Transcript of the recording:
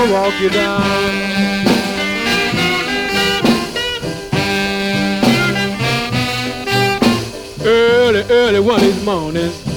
gonna walk you down. Early, early one of these mornings,